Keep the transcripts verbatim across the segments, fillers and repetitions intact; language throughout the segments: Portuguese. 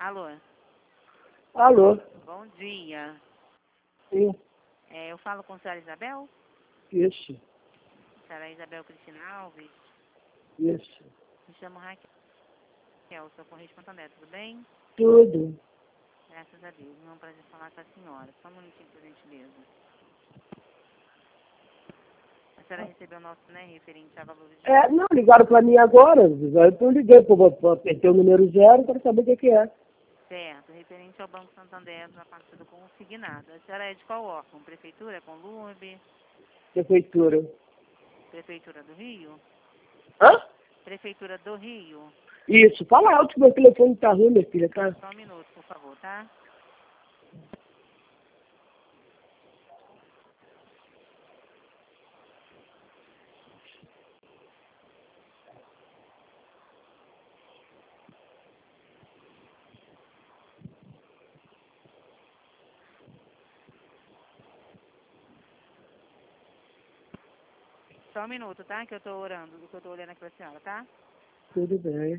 Alô? Alô? Bom dia. Sim, É, eu falo com a senhora Isabel? isso, Senhora Isabel Cristina Alves? isso. Me chamo Raquel, sou correspondente, tudo bem? Tudo. Graças a Deus. É um prazer falar com a senhora. Só um minutinho, por gentileza. A senhora recebeu o nosso, né, referente a valores de... É, não, ligaram para mim agora. Eu liguei, para apertei o número zero para saber o que, que é. Certo, referente ao Banco Santander na parte do consignado. A senhora é de qual órgão? Prefeitura, Conlube? Prefeitura. Prefeitura do Rio? Hã? Prefeitura do Rio? Isso, fala alto que meu telefone tá ruim, minha filha, tá? Só um minuto, por favor, tá? Só um minuto, tá? Que eu tô orando, que eu tô olhando aqui pra senhora, tá? Tudo bem.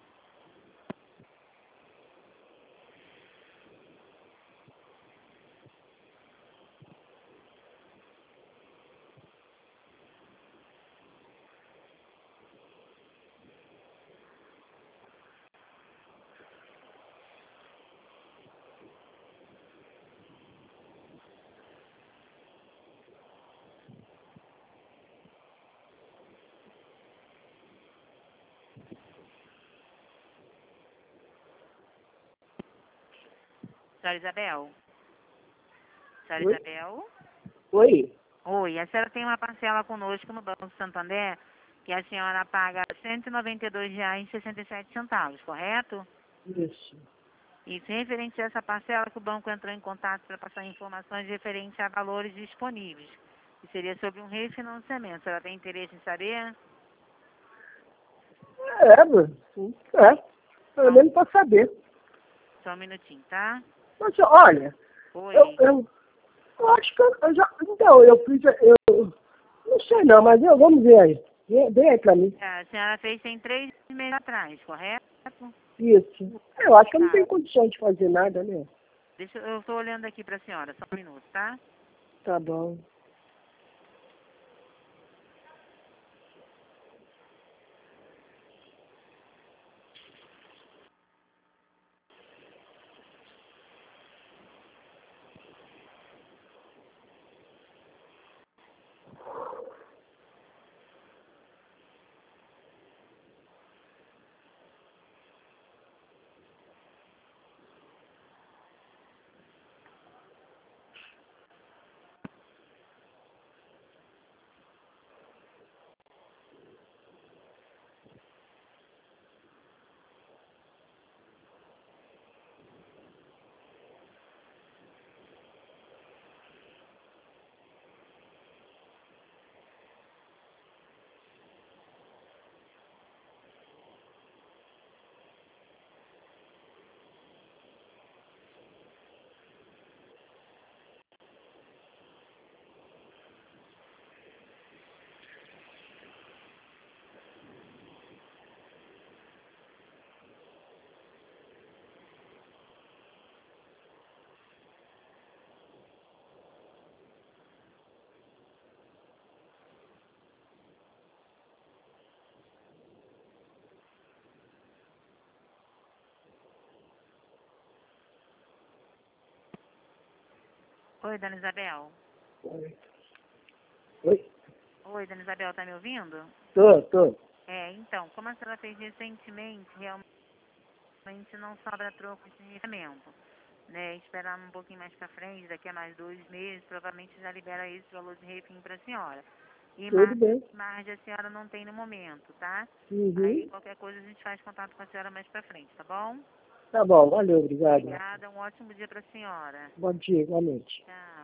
Senhora Isabel? Senhora Oi? Isabel? Oi? Oi, a senhora tem uma parcela conosco no Banco Santander que a senhora paga cento e noventa e dois reais e sessenta e sete centavos, correto? Isso. Isso, referente a essa parcela que o banco entrou em contato para passar informações referentes a valores disponíveis, que seria sobre um refinanciamento. A senhora tem interesse em saber? É, mano. Sim, é. Só, Pelo menos para saber. só um minutinho, tá? Mas, olha, eu, Oi. eu, eu acho que eu, eu já... Então, eu fiz... Eu, não sei não, mas eu, vamos ver aí. Vê, vê aí pra mim. A senhora fez tem três meses atrás, correto? Isso. Eu acho que eu não Tá. tenho condição de fazer nada, né? Deixa, eu estou olhando aqui para a senhora, só um minuto, tá? Tá bom. Oi, dona Isabel. Oi. Oi? Oi, dona Isabel, tá me ouvindo? Tô, tô. É, então, como a senhora fez recentemente, realmente não sobra troco de financiamento, né? Esperar um pouquinho mais pra frente, daqui a mais dois meses, provavelmente já libera esse valor de refim pra senhora. E Tudo margem, bem. margem a senhora não tem no momento, tá? Aí Uhum. qualquer coisa a gente faz contato com a senhora mais pra frente, tá bom? Tá bom, valeu, obrigado. Obrigada, um ótimo dia pra senhora. Bom dia, igualmente. Tchau.